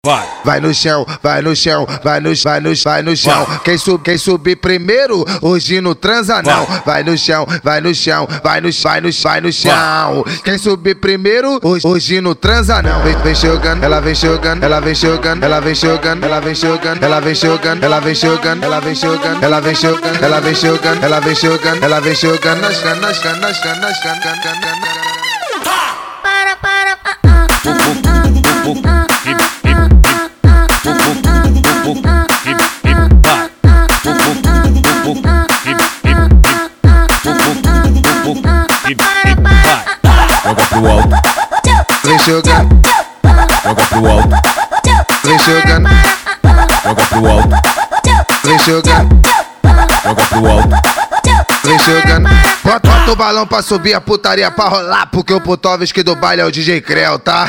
Vai no chão, vai no chão, vai no chão. Quem subir primeiro, hoje não transa não. Vai no chão, vai no chão, vai no chão. Quem subir primeiro, hoje não transa não. Vem jogando, ela vem jogando, ela vem jogando, ela vem jogando, ela vem jogando, ela vem jogando, ela vem jogando, ela vem jogando, ela vem jogando, ela vem jogando, ela vem jogando, ela vem jogando nas canas. Joga pro alto, Vem jogando, joga pro alto, vem jogando, joga pro alto, vem jogando, joga pro alto. vem jogando. Bota o balão pra subir, a putaria pra rolar, porque o Putovski do baile é o DJ Creu, tá?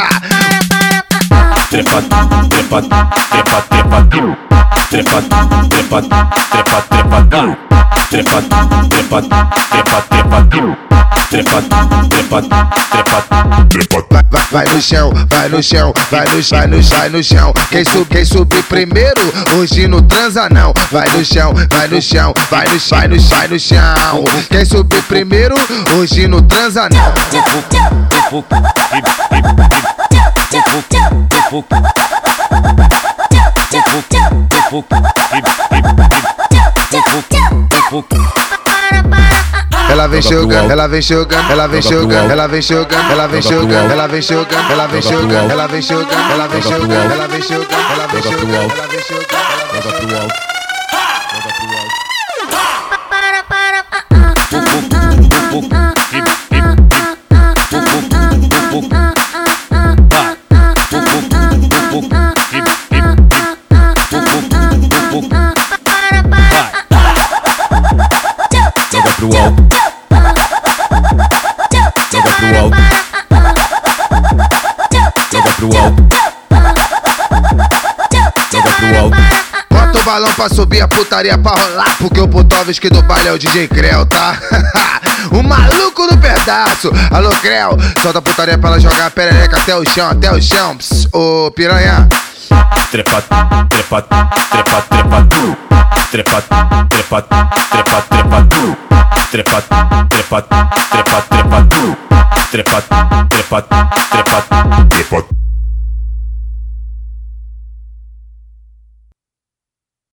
Trepa, trepa, trepa, trepa, trepa, trepa, trepa, trepa, trepa, trepa, trepa, trepa, trepa, trepa. Vai no chão, vai no chão, vai no chão. Quem subir primeiro, hoje não transa não. Vai no chão, vai no chão, vai no chão. Quem subir primeiro, hoje não transa não. Ela vem jogando, ela vem jogando, ela vem jogando, ela vem jogando, ela vem jogando, ela vem jogando, ela vem jogando, ela vem jogando, ela vem jogando, ela vem jogando, ela vem jogando, ela vem jogando. Joga pro alto, joga pro alto. Joga pro alto, joga pro alto, joga pro alto, joga pro alto. Bota o balão pra subir, a putaria pra rolar, porque o Putovski do baile é o DJ Creu, tá? O maluco do pedaço. Alô, Creu, solta a putaria pra ela jogar a perereca até o chão, até o chão. Pss, ô piranha. Trepa, trepa, trepa, trepa, trepa, trepa, trepa, trepa, trepa, trepa, trepa, trepa, trepa, trepa, trepa, trepa.